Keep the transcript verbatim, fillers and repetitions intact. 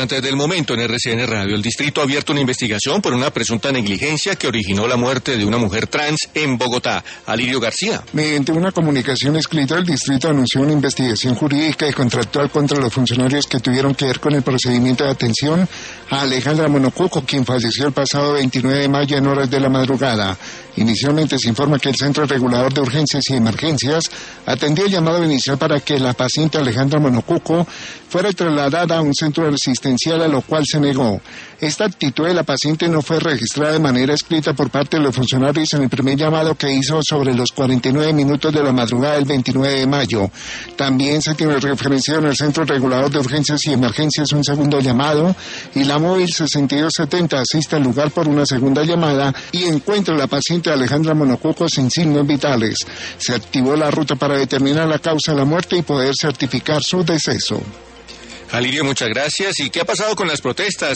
importantes del momento en R C N Radio. El distrito ha abierto una investigación por una presunta negligencia que originó la muerte de una mujer trans en Bogotá. Alirio García. Mediante una comunicación escrita, el distrito anunció una investigación jurídica y contractual contra los funcionarios que tuvieron que ver con el procedimiento de atención a Alejandra Monocuco, quien falleció el pasado veintinueve de mayo en horas de la madrugada. Inicialmente se informa que el Centro Regulador de Urgencias y Emergencias atendió el llamado inicial para que la paciente Alejandra Monocuco fuera trasladada a un centro asistencial, a lo cual se negó. Esta actitud de la paciente no fue registrada de manera escrita por parte de los funcionarios en el primer llamado que hizo sobre los cuarenta y nueve minutos de la madrugada del veintinueve de mayo. También se tiene referenciado en el Centro Regulador de Urgencias y Emergencias un segundo llamado, y la móvil sesenta y dos setenta asiste al lugar por una segunda llamada y encuentra a la paciente Alejandra Monocuco sin signos vitales. Se activó la ruta para determinar la causa de la muerte y poder certificar su deceso. Alirio, muchas gracias. ¿Y qué ha pasado con las protestas